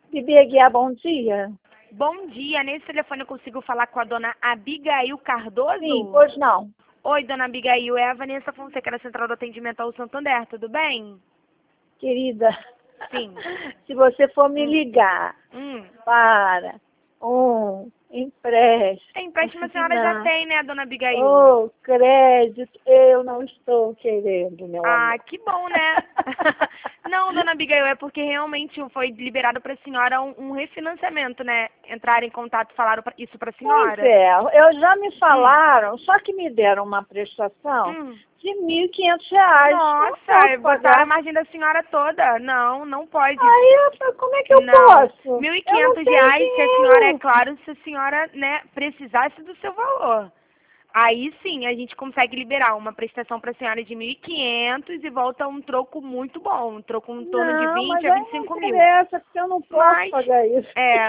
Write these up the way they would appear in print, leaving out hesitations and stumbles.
Bibi Aguiar, bom dia. Bom dia, nesse telefone eu consigo falar com a dona Abigail Cardoso? Sim, pois não. Oi, dona Abigail, é a Vanessa Fonseca da Central do Atendimento ao Santander, tudo bem? Querida, Sim. se você for me ligar Hum. para um empréstimo, É, empréstimo a senhora já tem, né, dona Abigail? ou crédito, eu não estou querendo, meu Ah, amor. que bom, né? Não, dona Abigail, é porque realmente foi liberado para a senhora um refinanciamento, né? Entraram em contato, falaram isso para a Pois senhora? é, eu já me falaram, só que me deram uma prestação Hum. de R$ 1.500. Não Nossa, posso botaram a pagar. margem da senhora toda. Não, não pode. Aí, como é que eu Não. posso? Mil e Eu não quinhentos tenho reais, se a senhora, é dinheiro. claro, se a senhora, né, precisasse do seu valor. Aí sim, a gente consegue liberar uma prestação para a senhora de 1.500 e volta um troco muito bom. Um troco em torno de Não, 20 mas a aí vinte e não cinco mil. interessa, porque eu não posso Mas, pagar isso.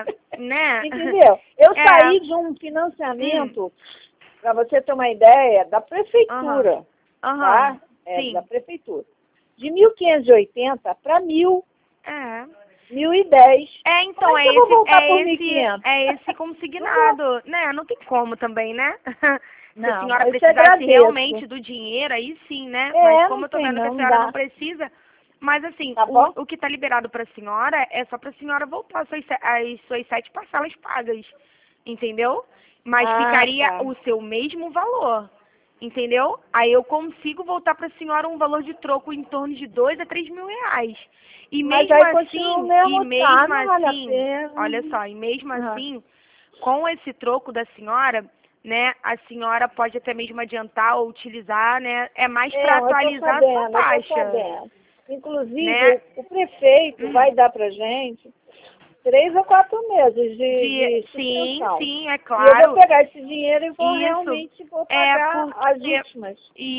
né? Entendeu? Eu É. saí de um financiamento, para você ter uma ideia, da Aham. prefeitura, Aham. tá? É, da Sim. prefeitura. De 1.580 para 1.000, É. 1.010. Como Então, é que eu vou voltar por 1.500? é esse Não vou. consignado, né? Não tem como também, né? Se a Não, senhora eu te precisasse agradeço. realmente do dinheiro, aí sim, né? Mas É, como não eu tô tem vendo que a não, senhora não dá. precisa, mas assim, Tá bom? o que tá liberado pra senhora é só pra senhora voltar as suas 7 parcelas pagas, entendeu? Mas Ah, ficaria tá. o seu mesmo valor. Entendeu? Aí eu consigo voltar para a senhora um valor de troco em torno de 2 a 3 mil reais. Mas aí continua o E mesmo, tá? mesmo Não vale a assim, pena. olha só, e mesmo Aham. assim, com esse troco da senhora, né, a senhora pode até mesmo adiantar ou utilizar, né, é mais É, para eu tô atualizar a sua sabendo, eu tô taxa, sabendo. Inclusive, né? o prefeito Hum. vai dar pra gente 3 a 4 meses de Sim, suspensão. sim, é E eu vou claro. pegar esse dinheiro e vou Isso realmente vou é pagar as porque últimas,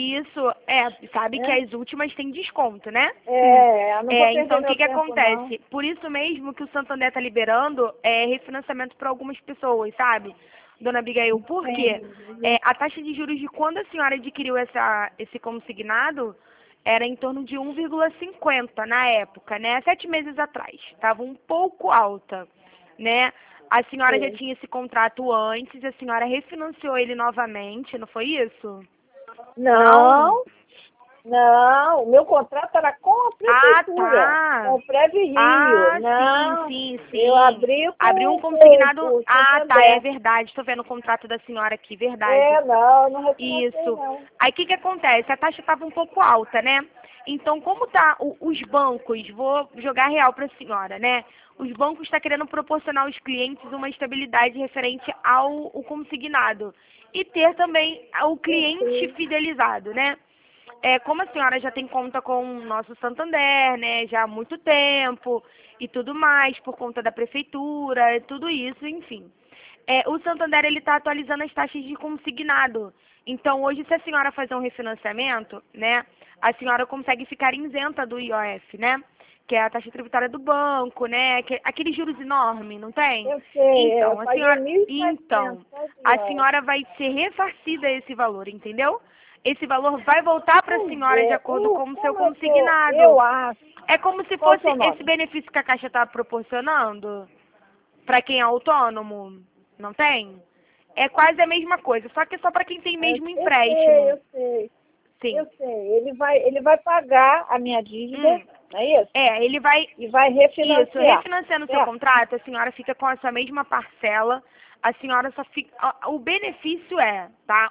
sabe que né? as últimas têm desconto, né? Eu não vou Então perder o meu que que tempo, não. acontece? Por isso mesmo que o Santander está liberando refinanciamento para algumas pessoas, sabe? Dona Abigail, por quê? Entendi. A taxa de juros de quando a senhora adquiriu esse consignado era em torno de 1,50 na época, né? 7 meses atrás. Estava um pouco alta, né? A senhora já Sei. tinha esse contrato antes, a senhora refinanciou ele novamente, não foi isso? Não? Não, não, o meu contrato era com a Ah, prefeitura, tá. com o Preve Rio. Ah, sim, Não, sim, eu sim. abri Abriu um com, consignado. o Ah, tá, é Santander. verdade. Estou vendo o contrato da senhora aqui, verdade. Não, eu não refinanciei, Isso. não. Aí o que que acontece? A taxa estava um pouco alta, né? Então, como tá os bancos, vou jogar real para a senhora, né? Os bancos estão querendo proporcionar aos clientes uma estabilidade referente ao o consignado e ter também o Eu cliente sei. fidelizado, né? Como a senhora já tem conta com o nosso Santander, né, já há muito tempo e tudo mais, por conta da prefeitura, tudo isso, enfim. O Santander ele está atualizando as taxas de consignado. Então, hoje, se a senhora fazer um refinanciamento, né, a senhora consegue ficar isenta do IOF, né? Que é a taxa tributária do banco, né? Aqueles juros enormes, não tem? Eu sei, eu Então, paguei 1.700 só de a hora. senhora vai ser ressarcida esse valor, entendeu? Esse valor vai voltar para a Pois senhora de é, acordo com o seu como eu consignado. acho. É como se Qual o fosse seu esse nome? benefício que a Caixa está proporcionando para quem é autônomo, não tem? É quase a mesma coisa, só que é só para quem tem mesmo Eu sei, empréstimo. eu sei. Sim. Eu sei. Ele vai pagar a minha dívida, Hum. não é isso? Ele vai. E vai Isso, refinanciar, refinanciando o seu certo? contrato, a senhora fica com a sua mesma parcela, a senhora só fica. O benefício tá?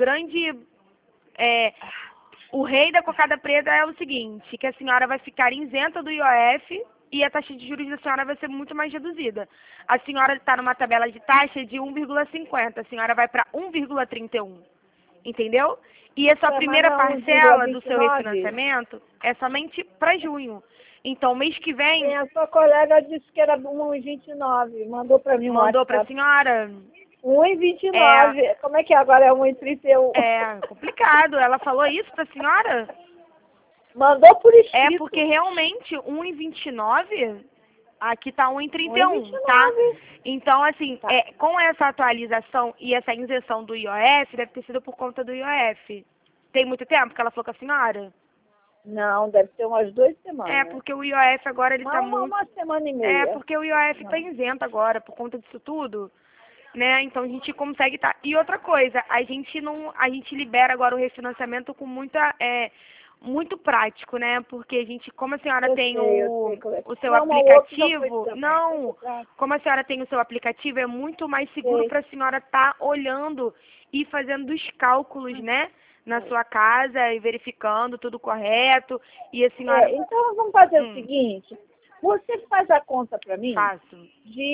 É, o rei da cocada preta é o seguinte, que a senhora vai ficar isenta do IOF e a taxa de juros da senhora vai ser muito mais reduzida. A senhora está numa tabela de taxa de 1,50, a senhora vai para 1,31, entendeu? E a sua Ué, mas primeira não é parcela do seu 1,29? refinanciamento é somente para junho. Então, mês que vem, A sua colega disse que era 1,29. Mandou para mim um mandou para a WhatsApp. senhora, é, 1,29. Como é que agora é 1,31? é complicado. Ela falou isso para a senhora? Mandou por É porque escrito. realmente 1,29, aqui tá Um e vinte 1,31, e tá? nove. Então, assim, Tá. com essa atualização e essa isenção do IOF, deve ter sido por conta do IOF. Tem muito tempo que ela falou com a senhora? Não, deve ter umas 2 semanas. É, porque o IOF agora ele tá muito... Uma semana e meia. É, porque o IOF tá isento agora, por conta disso tudo, né? Então a gente consegue tá. E outra coisa, a gente libera agora o refinanciamento com muito prático, né? Porque a gente, como a senhora tem o seu aplicativo, como a senhora tem o seu aplicativo, é muito mais seguro para a senhora estar olhando e fazendo os cálculos, né? Na sua casa e verificando tudo correto. E a senhora... então vamos fazer o seguinte, você faz a conta para mim? Faço.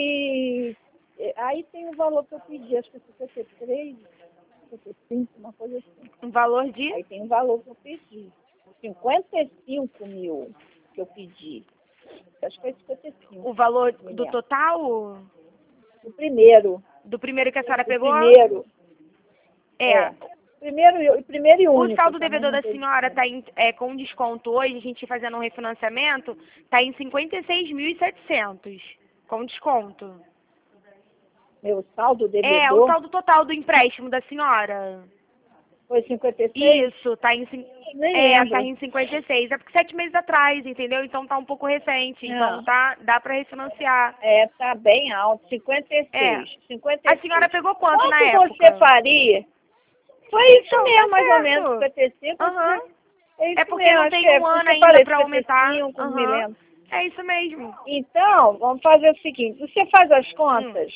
Aí tem o valor que eu pedi, acho que é 53, 55, uma coisa assim. Um valor de? Aí tem o valor que eu pedi. 55 mil que eu pedi. Acho que foi 55. O valor do total? Do primeiro. Do primeiro que a senhora pegou? Primeiro. Primeiro e único. O saldo devedor da senhora está com desconto hoje, a gente fazendo um refinanciamento, está em 56.700, com desconto. Meu saldo devedor? É, o saldo total do empréstimo da senhora. Foi 56? Isso, tá em 56. É porque 7 meses atrás, entendeu? Então tá um pouco recente. Então dá pra refinanciar. Tá bem alto. 56. 56. A senhora pegou quanto na época? Quanto você faria? Foi isso mesmo, mais ou menos. 55. É porque não tem um ano ainda pra aumentar. É isso mesmo. Então, vamos fazer o seguinte. Você faz as contas,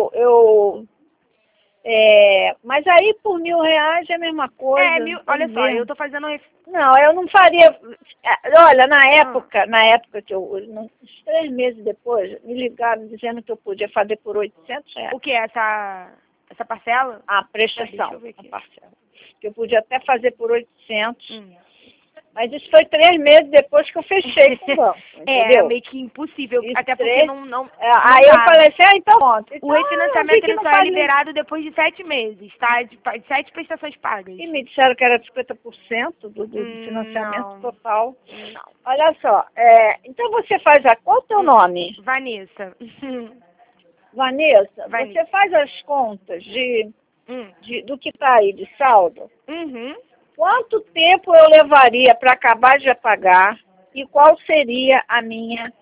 mas aí por R$1.000 é a mesma coisa. Olha só, eu tô fazendo... Não, eu não faria... Olha, na época que uns 3 meses depois, me ligaram dizendo que eu podia fazer por R$800. O que é essa parcela? A prestação, a parcela. Que eu podia até fazer por 800. Mas isso foi 3 meses depois que eu fechei com o banco, entendeu? É meio que impossível, até porque não aí eu falei assim, então pronto. O refinanciamento ele só é liberado depois de 7 meses, tá? De 7 prestações pagas. E me disseram que era 50% do financiamento total. Não. Olha só, então você faz qual é o teu nome? Vanessa. Vanessa, você faz as contas do que está aí de saldo? Quanto tempo eu levaria para acabar de pagar e qual seria a minha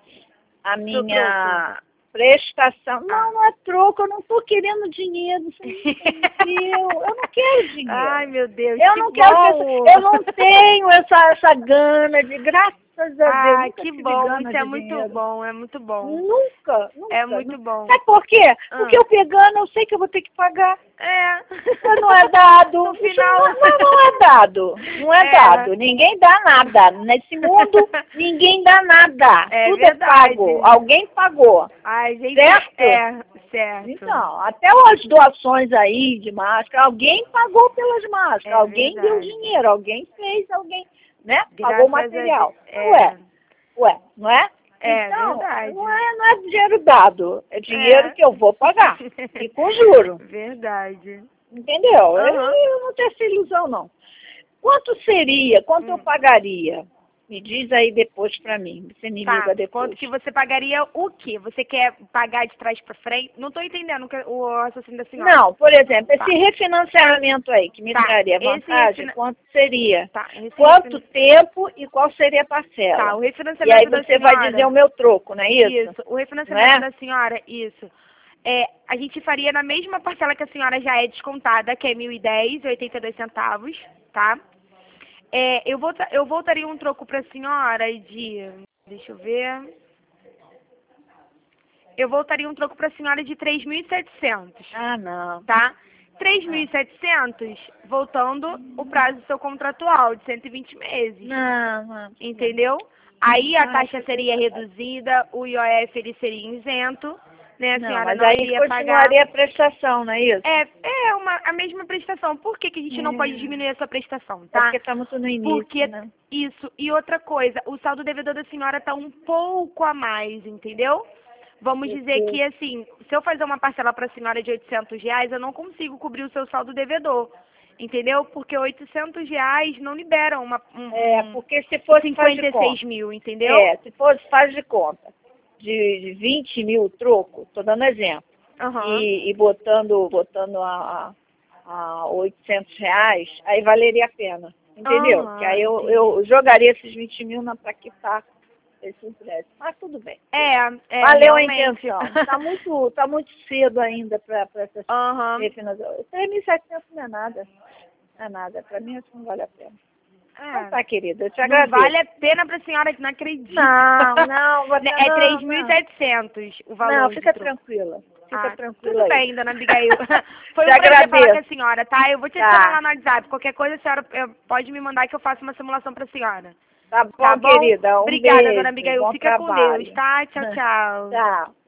prestação? Não é troco, eu não estou querendo dinheiro, você não entendeu? Eu não quero dinheiro. Ai, meu Deus, eu não tenho essa gana de, graças a Deus. Ah, que bom, isso é muito bom, é muito bom. Nunca. É muito bom. Sabe por quê? Porque eu pegando, eu sei que eu vou ter que pagar. Não é dado. No final... Não é dado. Não é dado. Ninguém dá nada. Nesse mundo, ninguém dá nada. Tudo verdade. É pago. Alguém pagou. Ai, gente, certo? Certo. Então, até as doações aí de máscara, alguém pagou pelas máscaras. Alguém deu dinheiro, alguém fez, alguém, né? Pagou o material. Ué, não é? Então, verdade. Não é dinheiro dado, é dinheiro que eu vou pagar. E com juro. Verdade. Entendeu? Eu não tenho essa ilusão, não. Quanto seria? Quanto eu pagaria? Me diz aí depois pra mim. Você me liga depois. Quanto que você pagaria o quê? Você quer pagar de trás pra frente? Não tô entendendo o raciocínio da senhora. Não, por exemplo, esse refinanciamento aí que me traria vantagem, quanto seria? Quanto tempo e qual seria a parcela? O refinanciamento da senhora... E aí você vai dizer o meu troco, não é isso? Isso, o refinanciamento da senhora, isso. A gente faria na mesma parcela que a senhora já é descontada, que é 1.010,82 tá? Eu voltaria um troco para a senhora de... Deixa eu ver... Eu voltaria um troco para a senhora de 3.700. Ah, não. Tá? 3.700, voltando o prazo do seu contratual, de 120 meses. Não. Entendeu? Aí a taxa seria reduzida, o IOF ele seria isento, né? A senhora mas não aí iria continuaria a prestação, não é isso? A mesma prestação. Por que a gente não pode diminuir a sua prestação, tá? Porque estamos no início, né? Isso. E outra coisa, o saldo devedor da senhora está um pouco a mais, entendeu? Vamos dizer que, assim, se eu fazer uma parcela para a senhora de R$800, eu não consigo cobrir o seu saldo devedor. Entendeu? Porque R$800 não liberam porque se fosse 56 mil, entendeu? Se fosse, faz de conta. De 20 mil troco, estou dando exemplo. E botando a R$800, aí valeria a pena. Entendeu? Que aí eu jogaria esses 20 mil para quitar esse empréstimo. Mas tudo bem. realmente. Valeu a intenção. Tá muito cedo ainda para essas refinanciações. 3.700 não é nada. Não é nada. Para mim, isso não vale a pena. Então tá, querida, eu te agradeço. Não vale a pena pra senhora que não acredita. Não, você é 3.700 o valor. Não, fica tranquila. Fica tranquila tudo aí. bem, dona Abigail. Foi te um prazer agradeço. falar com a senhora, tá? Eu vou te adicionar lá no WhatsApp. Qualquer coisa a senhora pode me mandar que eu faça uma simulação pra senhora. Tá bom, querida. Obrigada, beijo, dona Abigail. bom Fica trabalho. com Deus, tá? Tchau, tchau. Tchau.